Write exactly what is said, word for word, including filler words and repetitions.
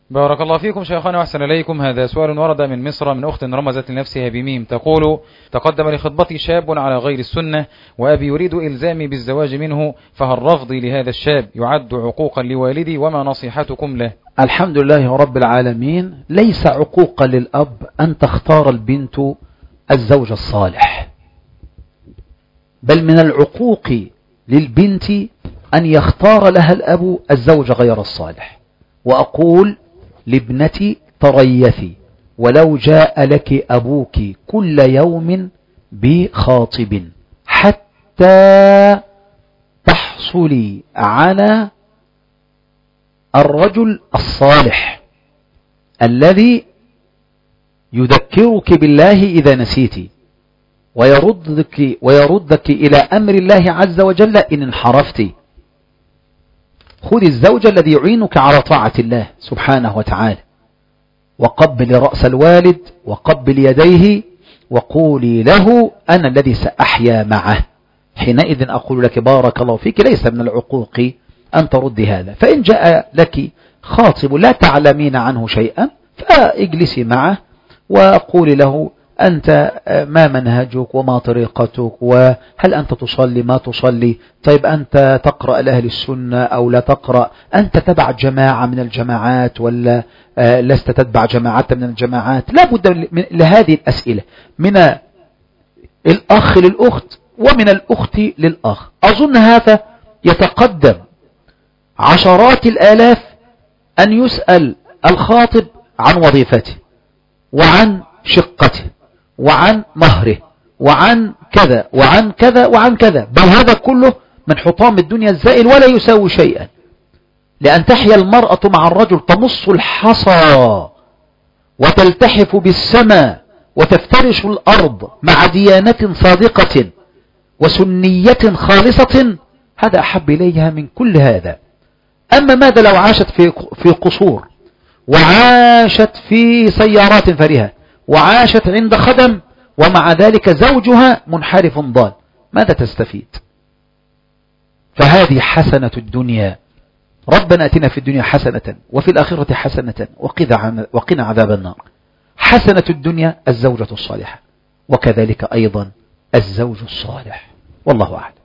بارك الله فيكم شيخنا وأحسن إليكم. هذا سؤال ورد من مصر من أخت رمزت لنفسها بميم، تقول: تقدم لخطبتي شاب على غير السنة وأبي يريد إلزامي بالزواج منه، فهل رفضي لهذا الشاب يعد عقوقا لوالدي، وما نصيحتكم له؟ الحمد لله رب العالمين. ليس عقوقا للأب أن تختار البنت الزوج الصالح، بل من العقوق للبنت أن يختار لها الأب الزوج غير الصالح. وأقول لابنتي: تريثي ولو جاء لك أبوك كل يوم بخاطب حتى تحصلي على الرجل الصالح الذي يذكرك بالله إذا نسيتي، ويردك, ويردك إلى أمر الله عز وجل إن انحرفتي. خذ الزوج الذي يعينك على طاعة الله سبحانه وتعالى، وقبل رأس الوالد وقبل يديه وقولي له: أنا الذي سأحيا معه. حينئذ أقول لك: بارك الله فيك، ليس من العقوق أن تردي هذا. فإن جاء لك خاطب لا تعلمين عنه شيئا فاجلسي معه وقولي له: أنت ما منهجك وما طريقتك، وهل أنت تصلي ما تصلي؟ طيب أنت تقرأ لأهل السنة أو لا تقرأ؟ أنت تبع جماعة من الجماعات ولا لست تتبع جماعات من الجماعات؟ لا بد لهذه الأسئلة من الأخ للأخت ومن الأخت للأخ. أظن هذا يتقدم عشرات الآلاف أن يسأل الخاطب عن وظيفته وعن شقته وعن مهره وعن كذا وعن كذا وعن كذا، بل هذا كله من حطام الدنيا الزائل ولا يساوي شيئا. لأن تحيا المرأة مع الرجل تمص الحصى وتلتحف بالسماء وتفترش الأرض مع ديانة صادقة وسنية خالصة، هذا أحب إليها من كل هذا. أما ماذا لو عاشت في في قصور، وعاشت في سيارات فارهة، وعاشت عند خدم، ومع ذلك زوجها منحرف ضال؟ ماذا تستفيد؟ فهذه حسنة الدنيا. ربنا أتنا في الدنيا حسنة وفي الآخرة حسنة وقنا عذاب النار. حسنة الدنيا الزوجة الصالحة، وكذلك أيضا الزوج الصالح. والله أعلم.